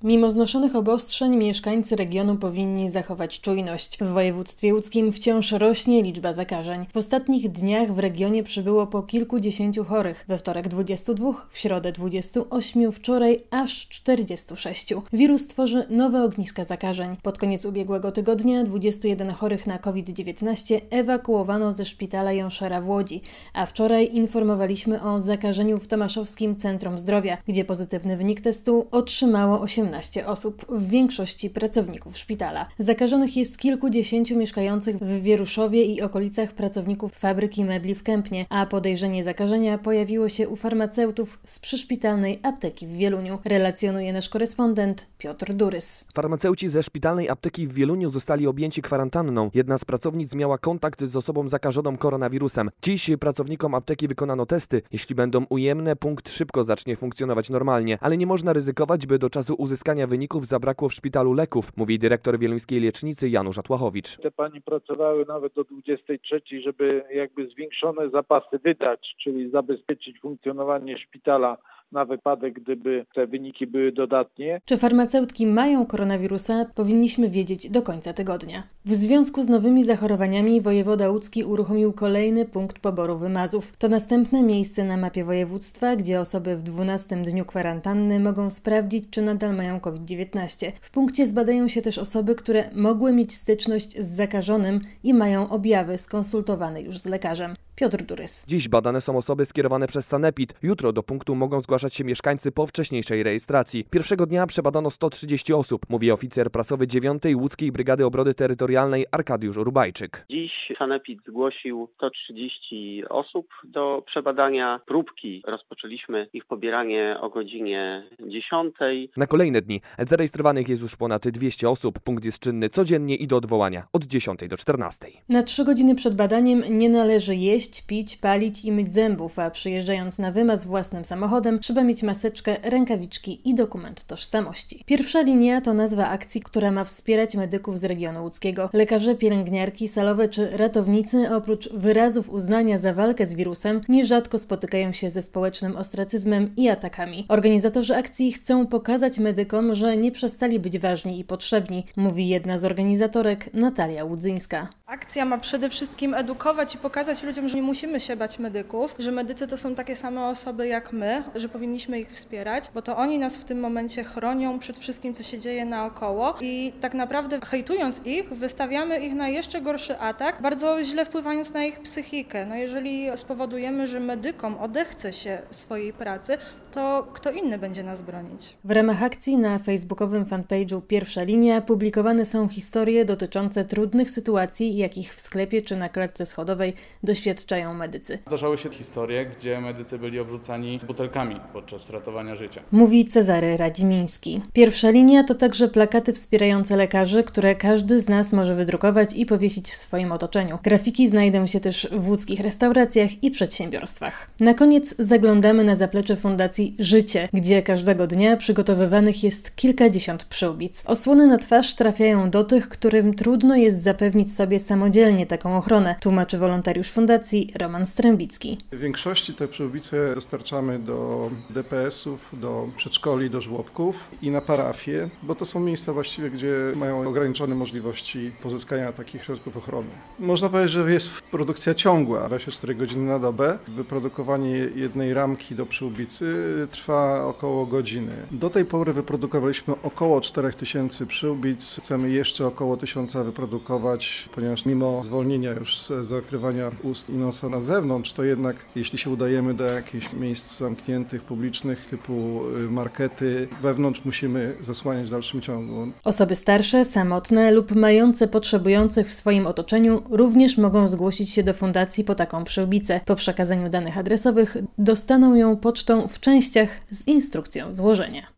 Mimo znoszonych obostrzeń mieszkańcy regionu powinni zachować czujność. W województwie łódzkim wciąż rośnie liczba zakażeń. W ostatnich dniach w regionie przybyło po kilkudziesięciu chorych. We wtorek 22, w środę 28, wczoraj aż 46. Wirus tworzy nowe ogniska zakażeń. Pod koniec ubiegłego tygodnia 21 chorych na COVID-19 ewakuowano ze szpitala Jąszera w Łodzi, a wczoraj informowaliśmy o zakażeniu w Tomaszowskim Centrum Zdrowia, gdzie pozytywny wynik testu otrzymało 18 osób, w większości pracowników szpitala. Zakażonych jest kilkudziesięciu mieszkających w Wieruszowie i okolicach pracowników fabryki mebli w Kępnie, a podejrzenie zakażenia pojawiło się u farmaceutów z przyszpitalnej apteki w Wieluniu, relacjonuje nasz korespondent Piotr Durys. Farmaceuci ze szpitalnej apteki w Wieluniu zostali objęci kwarantanną. Jedna z pracownic miała kontakt z osobą zakażoną koronawirusem. Dziś pracownikom apteki wykonano testy. Jeśli będą ujemne, punkt szybko zacznie funkcjonować normalnie, ale nie można ryzykować, by do czasu uzyskania wyników zabrakło w szpitalu leków, mówi dyrektor wieluńskiej lecznicy Janusz Atłachowicz. Te panie pracowały nawet do 23, żeby zwiększone zapasy wydać, czyli zabezpieczyć funkcjonowanie szpitala na wypadek, gdyby te wyniki były dodatnie. Czy farmaceutki mają koronawirusa, powinniśmy wiedzieć do końca tygodnia. W związku z nowymi zachorowaniami wojewoda łódzki uruchomił kolejny punkt poboru wymazów. To następne miejsce na mapie województwa, gdzie osoby w 12 dniu kwarantanny mogą sprawdzić, czy nadal mają COVID-19. W punkcie zbadają się też osoby, które mogły mieć styczność z zakażonym i mają objawy skonsultowane już z lekarzem. Piotr Durys. Dziś badane są osoby skierowane przez sanepid. Jutro do punktu mogą zgłaszać się mieszkańcy po wcześniejszej rejestracji. Pierwszego dnia przebadano 130 osób, mówi oficer prasowy 9. Łódzkiej Brygady Obrony Terytorialnej Arkadiusz Rubajczyk. Dziś sanepid zgłosił 130 osób do przebadania. Próbki rozpoczęliśmy ich pobieranie o godzinie 10. Na kolejne dni zarejestrowanych jest już ponad 200 osób. Punkt jest czynny codziennie i do odwołania od 10 do 14. Na 3 godziny przed badaniem nie należy jeść, pić, palić i myć zębów, a przyjeżdżając na wymaz własnym samochodem trzeba mieć maseczkę, rękawiczki i dokument tożsamości. Pierwsza linia to nazwa akcji, która ma wspierać medyków z regionu łódzkiego. Lekarze, pielęgniarki, salowe czy ratownicy oprócz wyrazów uznania za walkę z wirusem nierzadko spotykają się ze społecznym ostracyzmem i atakami. Organizatorzy akcji chcą pokazać medykom, że nie przestali być ważni i potrzebni, mówi jedna z organizatorek Natalia Łudzyńska. Akcja ma przede wszystkim edukować i pokazać ludziom, że nie musimy się bać medyków, że medycy to są takie same osoby jak my, że powinniśmy ich wspierać, bo to oni nas w tym momencie chronią przed wszystkim, co się dzieje naokoło i tak naprawdę hejtując ich, wystawiamy ich na jeszcze gorszy atak, bardzo źle wpływając na ich psychikę. No jeżeli spowodujemy, że medykom odechce się swojej pracy, to kto inny będzie nas bronić? W ramach akcji na facebookowym fanpage'u Pierwsza Linia publikowane są historie dotyczące trudnych sytuacji, jakich w sklepie czy na klatce schodowej doświadczają medycy. Zdarzały się historie, gdzie medycy byli obrzucani butelkami podczas ratowania życia. Mówi Cezary Radzimiński. Pierwsza Linia to także plakaty wspierające lekarzy, które każdy z nas może wydrukować i powiesić w swoim otoczeniu. Grafiki znajdą się też w łódzkich restauracjach i przedsiębiorstwach. Na koniec zaglądamy na zaplecze Fundacji Życie, gdzie każdego dnia przygotowywanych jest kilkadziesiąt przyłbic. Osłony na twarz trafiają do tych, którym trudno jest zapewnić sobie samodzielnie taką ochronę, tłumaczy wolontariusz Fundacji Roman Strębicki. W większości te przyłbice dostarczamy do DPS-ów, do przedszkoli, do żłobków i na parafie, bo to są miejsca właściwie, gdzie mają ograniczone możliwości pozyskania takich środków ochrony. Można powiedzieć, że jest produkcja ciągła, 24 godziny na dobę. Wyprodukowanie jednej ramki do przyłbicy trwa około godziny. Do tej pory wyprodukowaliśmy około 4000 przyłbic. Chcemy jeszcze około 1000 wyprodukować, ponieważ mimo zwolnienia już z zakrywania ust i nosa na zewnątrz, to jednak jeśli się udajemy do jakichś miejsc zamkniętych, publicznych, typu markety, wewnątrz musimy zasłaniać w dalszym ciągu. Osoby starsze, samotne lub mające potrzebujących w swoim otoczeniu również mogą zgłosić się do fundacji po taką przyłbicę. Po przekazaniu danych adresowych dostaną ją pocztą w częściach z instrukcją złożenia.